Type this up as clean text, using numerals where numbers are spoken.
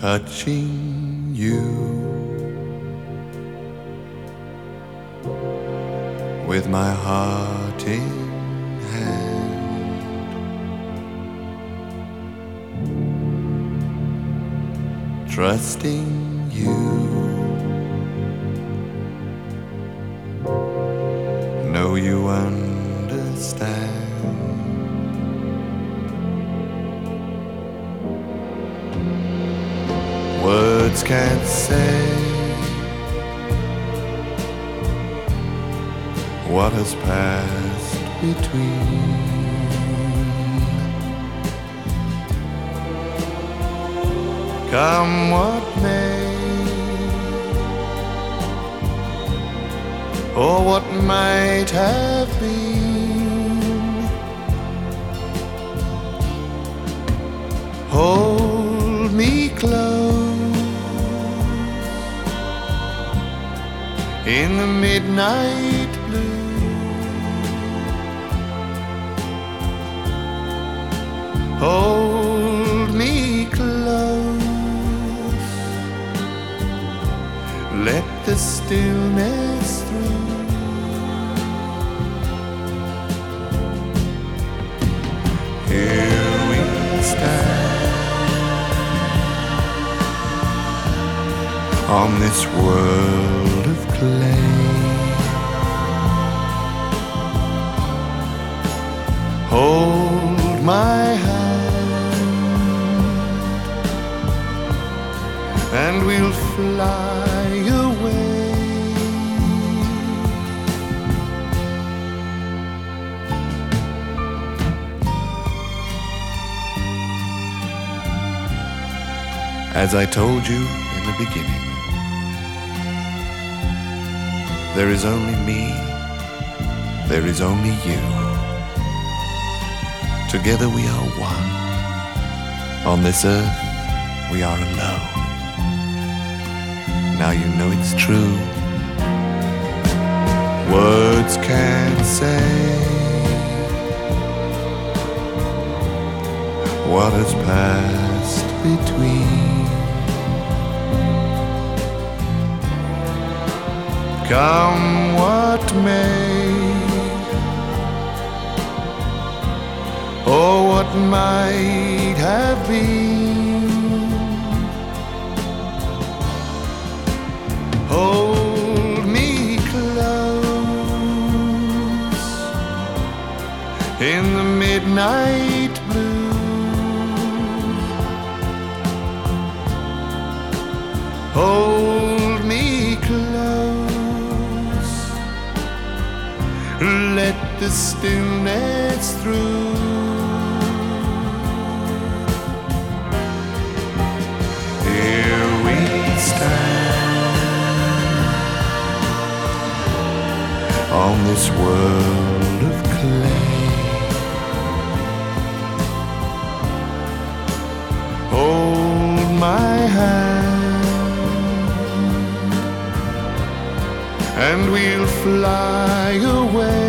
touching you with my heart in hand. Trusting you, know you understand. Words can't say what has passed between. Come what may, or what might have been, hold me close in the midnight blue. Hold me close, let the stillness through. Here we stand on this world of clay. Hold my hand and we'll fly away. As I told you in the beginning, there is only me, there is only you. Together we are one. On this earth we are alone. Now you know it's true. Words can't say what has passed between. Come what may, or what might have been, hold me close in the midnight blue. Hold me close, let the stillness through. Here we stand on this world of clay. Hold my hand and we'll fly away.